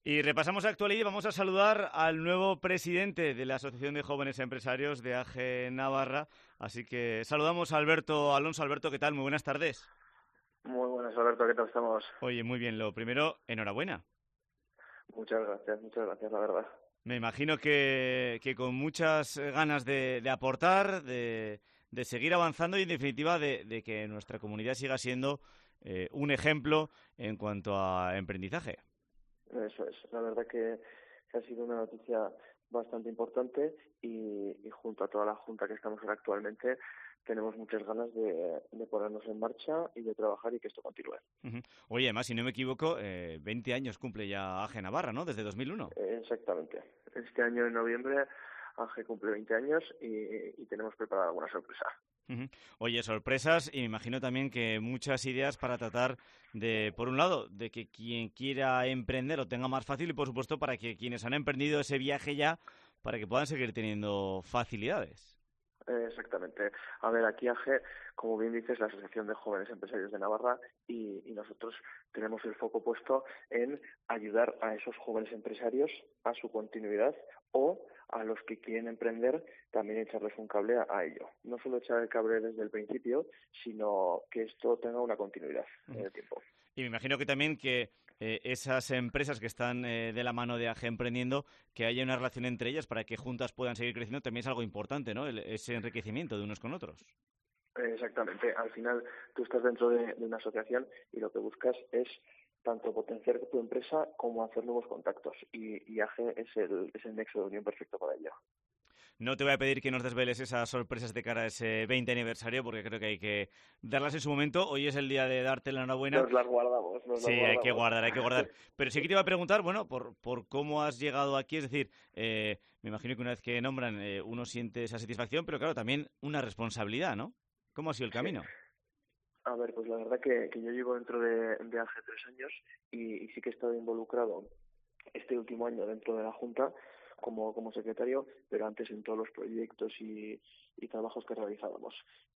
Y repasamos actualidad y vamos a saludar al nuevo presidente de la Asociación de Jóvenes Empresarios de AGE Navarra. Así que saludamos a Alberto Alonso. Alberto, ¿qué tal? Muy buenas tardes. Muy buenas, Alberto, ¿qué tal estamos? Oye, muy bien. Lo primero, enhorabuena. Muchas gracias, la verdad. Me imagino que con muchas ganas de aportar, de seguir avanzando y, en definitiva, de que nuestra comunidad siga siendo un ejemplo en cuanto a emprendizaje. Eso es, la verdad que ha sido una noticia bastante importante y junto a toda la junta que estamos ahora actualmente tenemos muchas ganas de ponernos en marcha y de trabajar y que esto continúe. Ujú. Oye, además, si no me equivoco, 20 años cumple ya AGE Navarra, ¿no? Desde 2001. Exactamente. Este año en noviembre AGE cumple 20 años y tenemos preparada alguna sorpresa. Ujú. Oye, sorpresas y me imagino también que muchas ideas para tratar de, por un lado, de que quien quiera emprender lo tenga más fácil y, por supuesto, para que quienes han emprendido ese viaje ya, para que puedan seguir teniendo facilidades. Exactamente. A ver, aquí AGE, como bien dices, la Asociación de Jóvenes Empresarios de Navarra y nosotros tenemos el foco puesto en ayudar a esos jóvenes empresarios a su continuidad o a los que quieren emprender también echarles un cable a ello. No solo echar el cable desde el principio, sino que esto tenga una continuidad en Ujú. el tiempo. Y me imagino que también que esas empresas que están de la mano de AGE emprendiendo, que haya una relación entre ellas para que juntas puedan seguir creciendo, también es algo importante, ¿no? Ese enriquecimiento de unos con otros. Exactamente. Al final, tú estás dentro de una asociación y lo que buscas es tanto potenciar tu empresa como hacer nuevos contactos. Y AGE es el nexo de unión perfecto para ello. No te voy a pedir que nos desveles esas sorpresas de cara a ese 20 aniversario, porque creo que hay que darlas en su momento. Hoy es el día de darte la enhorabuena. Nos las Sí, hay que guardamos. guardar, hay que guardar. Pero sí que te iba a preguntar, bueno, por cómo has llegado aquí. Es decir, me imagino que una vez que nombran, uno siente esa satisfacción, pero claro, también una responsabilidad, ¿no? ¿Cómo ha sido el Sí. camino? A ver, pues la verdad que yo llevo dentro de AGE 3 años y sí que he estado involucrado este último año dentro de la Junta como secretario, pero antes en todos los proyectos y trabajos que realizábamos.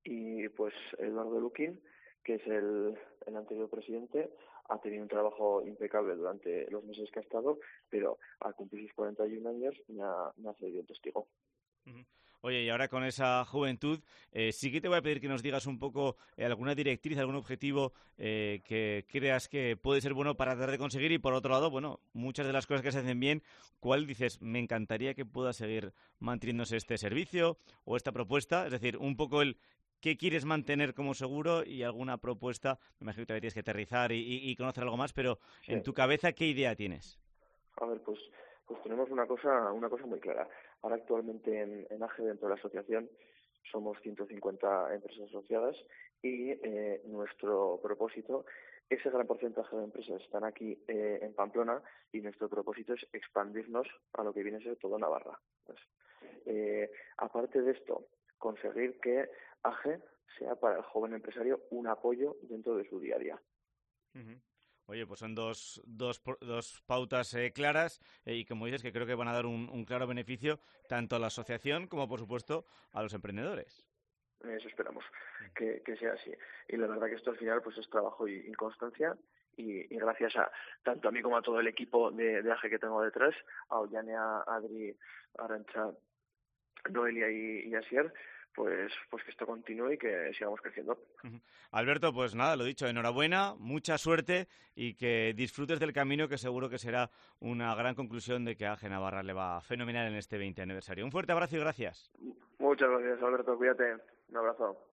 Y pues Eduardo Luquín, que es el anterior presidente, ha tenido un trabajo impecable durante los meses que ha estado, pero al cumplir sus 41 años me ha cedido el testigo. Ujú. Oye, y ahora con esa juventud, sí que te voy a pedir que nos digas un poco alguna directriz, algún objetivo que creas que puede ser bueno para tratar de conseguir y por otro lado, bueno, muchas de las cosas que se hacen bien, ¿cuál dices? Me encantaría que pueda seguir manteniéndose este servicio o esta propuesta, es decir, un poco el qué quieres mantener como seguro y alguna propuesta, me imagino que todavía tienes que aterrizar y conocer algo más, pero Sí. en tu cabeza, ¿qué idea tienes? A ver, pues tenemos una cosa muy clara. Ahora actualmente en AGE, dentro de la asociación, somos 150 empresas asociadas y nuestro propósito, ese gran porcentaje de empresas están aquí en Pamplona y nuestro propósito es expandirnos a lo que viene a ser toda Navarra. Pues, aparte de esto, conseguir que AGE sea para el joven empresario un apoyo dentro de su día a día. Ujú. Oye, pues son dos pautas claras y como dices que creo que van a dar un claro beneficio tanto a la asociación como por supuesto a los emprendedores. Eso esperamos, que sea así. Y la verdad que esto al final pues es trabajo y constancia y gracias a tanto a mí como a todo el equipo de AGE que tengo detrás, a Ollane, a Adri, a Arantxa, Noelia y Asier, pues que esto continúe y que sigamos creciendo. Ujú. Alberto, pues nada, lo dicho, enhorabuena, mucha suerte y que disfrutes del camino que seguro que será una gran conclusión de que a AGE Navarra le va fenomenal en este 20 aniversario. Un fuerte abrazo y gracias. Muchas gracias, Alberto, cuídate, un abrazo.